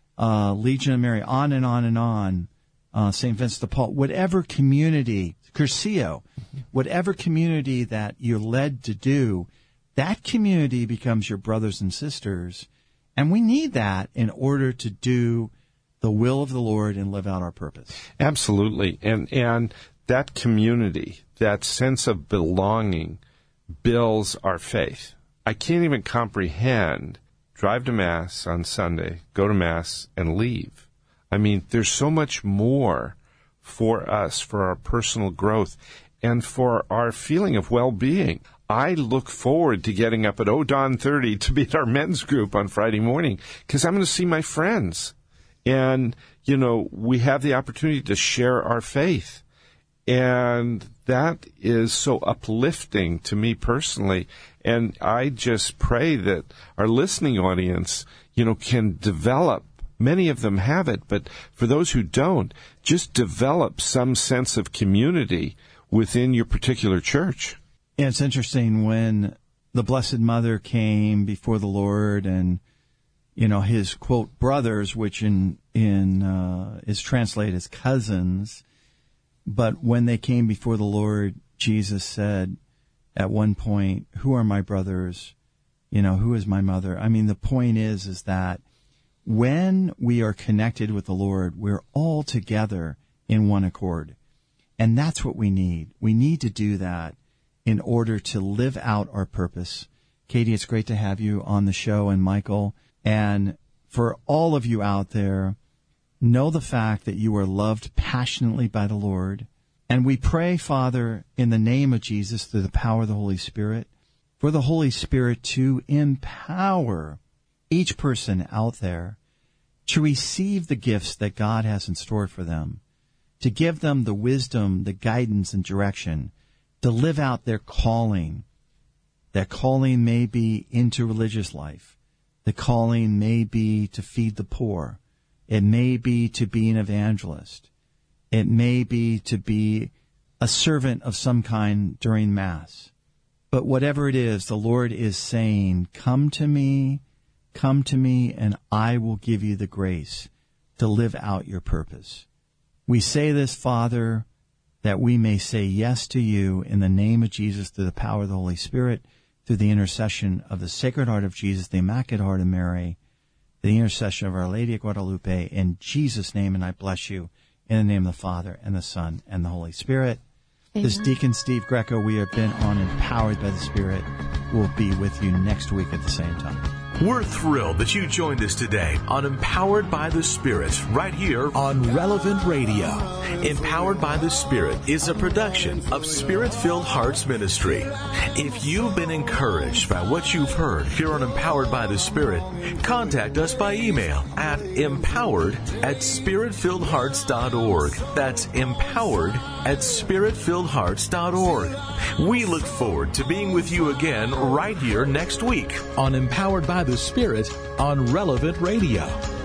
Legion of Mary, on and on and on, St. Vincent de Paul, whatever community, Curcio, whatever community that you're led to do, that community becomes your brothers and sisters. And we need that in order to do the will of the Lord and live out our purpose. Absolutely. And that community, that sense of belonging, builds our faith. I can't even comprehend drive to Mass on Sunday, go to Mass, and leave. I mean, there's so much more for us, for our personal growth, and for our feeling of well-being. I look forward to getting up at dawn 30 to be at our men's group on Friday morning because I'm going to see my friends. And, we have the opportunity to share our faith. And that is so uplifting to me personally. And I just pray that our listening audience, can develop. Many of them have it, but for those who don't, just develop some sense of community within your particular church. Yeah, it's interesting when the Blessed Mother came before the Lord and, his, quote, brothers, which is translated as cousins, but when they came before the Lord, Jesus said at one point, who are my brothers? Who is my mother? I mean, the point is that when we are connected with the Lord, we're all together in one accord. And that's what we need. We need to do that in order to live out our purpose. Katie, it's great to have you on the show, and Michael. And for all of you out there, know the fact that you are loved passionately by the Lord. And we pray, Father, in the name of Jesus, through the power of the Holy Spirit, for the Holy Spirit to empower each person out there to receive the gifts that God has in store for them, to give them the wisdom, the guidance, and direction to live out their calling. That calling may be into religious life. The calling may be to feed the poor. It may be to be an evangelist. It may be to be a servant of some kind during Mass. But whatever it is, the Lord is saying, come to me, and I will give you the grace to live out your purpose. We say this, Father, that we may say yes to you in the name of Jesus through the power of the Holy Spirit, through the intercession of the Sacred Heart of Jesus, the Immaculate Heart of Mary, the intercession of Our Lady of Guadalupe, in Jesus' name, and I bless you in the name of the Father, and the Son, and the Holy Spirit. Amen. This is Deacon Steve Greco. We have been on Empowered by the Spirit. We'll be with you next week at the same time. We're thrilled that you joined us today on Empowered by the Spirit, right here on Relevant Radio. Empowered by the Spirit is a production of Spirit-Filled Hearts Ministry. If you've been encouraged by what you've heard here on Empowered by the Spirit, contact us by email at empowered@spiritfilledhearts.org. That's empowered@spiritfilledhearts.org. We look forward to being with you again right here next week on Empowered by the Spirit on Relevant Radio.